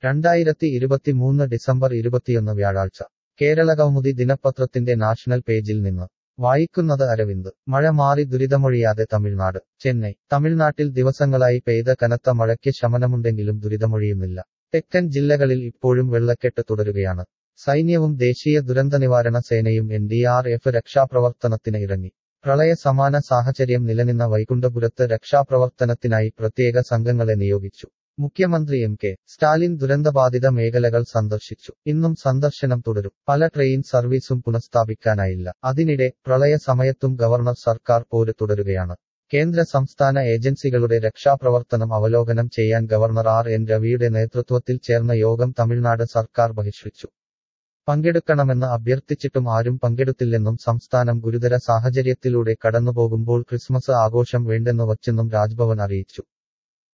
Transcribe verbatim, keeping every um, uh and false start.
രണ്ടായിരത്തി ഇരുപത്തിമൂന്ന് ഡിസംബർ ഇരുപത്തിയൊന്ന് വ്യാഴാഴ്ച കേരളകൗമുദി ദിനപത്രത്തിന്റെ നാഷണൽ പേജിൽ നിന്ന് വായിക്കുന്നത് അരവിന്ദ്. മഴ മാറി ദുരിതമൊഴിയാതെ തമിഴ്നാട്. ചെന്നൈ. തമിഴ്നാട്ടിൽ ദിവസങ്ങളായി പെയ്ത കനത്ത മഴയ്ക്ക് ശമനമുണ്ടെങ്കിലും ദുരിതമൊഴിയുന്നില്ല. തെക്കൻ ജില്ലകളിൽ ഇപ്പോഴും വെള്ളക്കെട്ട് തുടരുകയാണ്. സൈന്യവും ദേശീയ ദുരന്തനിവാരണ സേനയും എൻ ഡി ആർ എഫ് രക്ഷാപ്രവർത്തനത്തിന് ഇറങ്ങി. പ്രളയ സമാന സാഹചര്യം നിലനിന്ന വൈകുണ്ഠപുരത്ത് രക്ഷാപ്രവർത്തനത്തിനായി പ്രത്യേക സംഘങ്ങളെ നിയോഗിച്ചു. മുഖ്യമന്ത്രി എം കെ സ്റ്റാലിൻ ദുരന്തബാധിത മേഖലകൾ സന്ദർശിച്ചു. ഇന്നും സന്ദർശനം തുടരും. പല ട്രെയിൻ സർവീസും പുനഃസ്ഥാപിക്കാനായില്ല. അതിനിടെ പ്രളയ സമയത്തും ഗവർണർ സർക്കാർ പോര് തുടരുകയാണ്. കേന്ദ്ര സംസ്ഥാന ഏജൻസികളുടെ രക്ഷാപ്രവർത്തനം അവലോകനം ചെയ്യാൻ ഗവർണർ ആർ എൻ രവിയുടെ നേതൃത്വത്തിൽ ചേർന്ന യോഗം തമിഴ്നാട് സർക്കാർ ബഹിഷ്കരിച്ചു. പങ്കെടുക്കണമെന്ന് അഭ്യർത്ഥിച്ചിട്ടും ആരും പങ്കെടുത്തില്ലെന്നും സംസ്ഥാനം ഗുരുതര സാഹചര്യത്തിലൂടെ കടന്നുപോകുമ്പോൾ ക്രിസ്മസ് ആഘോഷം വേണ്ടെന്നു വച്ചെന്നും രാജ്ഭവൻ അറിയിച്ചു.